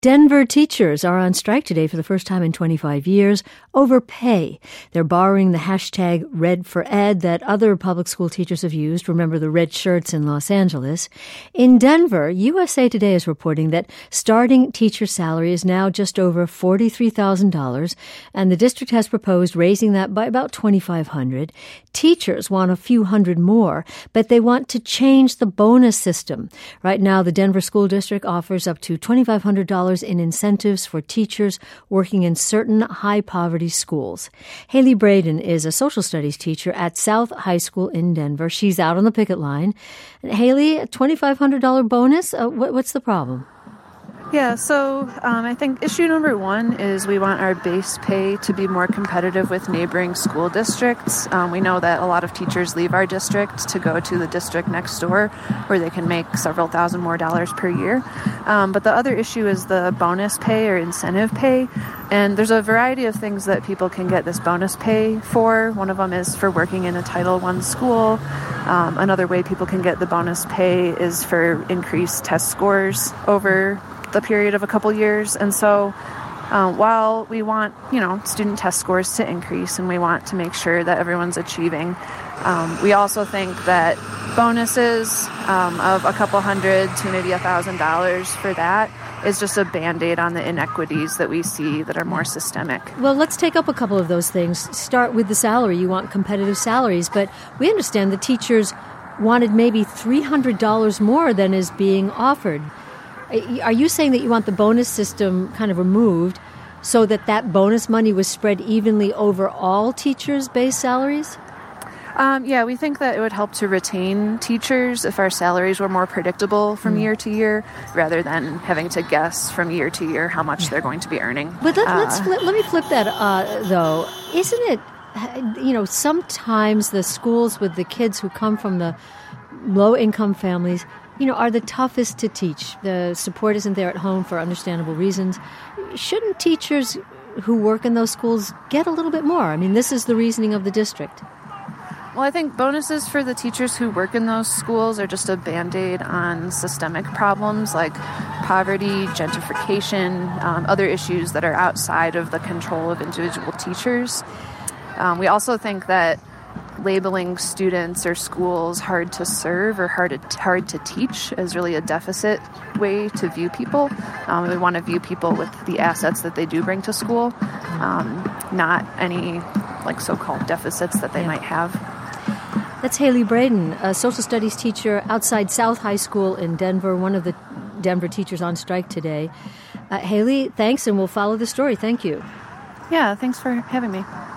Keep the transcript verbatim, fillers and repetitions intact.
Denver teachers are on strike today for the first time in twenty-five years over pay. They're borrowing the hashtag Red for Ed that other public school teachers have used. Remember the red shirts in Los Angeles. In Denver, U S A Today is reporting that starting teacher salary is now just over forty-three thousand dollars, and the district has proposed raising that by about twenty-five hundred dollars. Teachers want a few hundred more, but they want to change the bonus system. Right now, the Denver School District offers up to twenty-five hundred dollars in incentives for teachers working in certain high-poverty schools. Haley Braden is a social studies teacher at South High School in Denver. She's out on the picket line. Haley, a twenty-five hundred dollars bonus? Uh, what, what's the problem? Yeah, so um, I think issue number one is we want our base pay to be more competitive with neighboring school districts. Um, we know that a lot of teachers leave our district to go to the district next door where they can make several thousand more dollars per year. Um, but the other issue is the bonus pay or incentive pay. And there's a variety of things that people can get this bonus pay for. One of them is for working in a Title one school. Um, another way people can get the bonus pay is for increased test scores over the period of a couple years. And so uh, while we want, you know, student test scores to increase and we want to make sure that everyone's achieving, um, we also think that bonuses um, of a couple hundred to maybe a thousand dollars for that is just a Band-Aid on the inequities that we see that are more systemic. Well, let's take up a couple of those things. Start with the salary. You want competitive salaries, but we understand the teachers wanted maybe three hundred dollars more than is being offered. Are you saying that you want the bonus system kind of removed so that that bonus money was spread evenly over all teachers' base salaries? Um, yeah, we think that it would help to retain teachers if our salaries were more predictable from mm. year to year, rather than having to guess from year to year how much they're going to be earning. But let, uh, let's flip, let me flip that, uh, though. Isn't it, you know, sometimes the schools with the kids who come from the low-income families, you know, are the toughest to teach. The support isn't there at home for understandable reasons. Shouldn't teachers who work in those schools get a little bit more? I mean, this is the reasoning of the district. Well, I think bonuses for the teachers who work in those schools are just a Band-Aid on systemic problems like poverty, gentrification, um, other issues that are outside of the control of individual teachers. Um, we also think that labeling students or schools hard to serve or hard to, hard to teach is really a deficit way to view people. Um, we want to view people with the assets that they do bring to school, um, not any like so-called deficits that they yeah. might have. That's Haley Braden, a social studies teacher outside South High School in Denver, one of the Denver teachers on strike today. Uh, Haley, thanks, and we'll follow the story. Thank you. Yeah, thanks for having me.